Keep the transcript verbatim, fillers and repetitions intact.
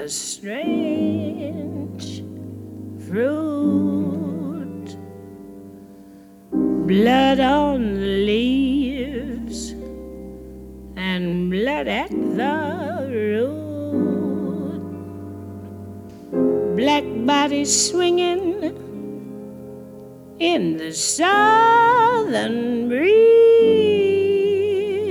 a strange fruit. Blood on the leaves and blood at the root. Black bodies swinging in the southern breeze.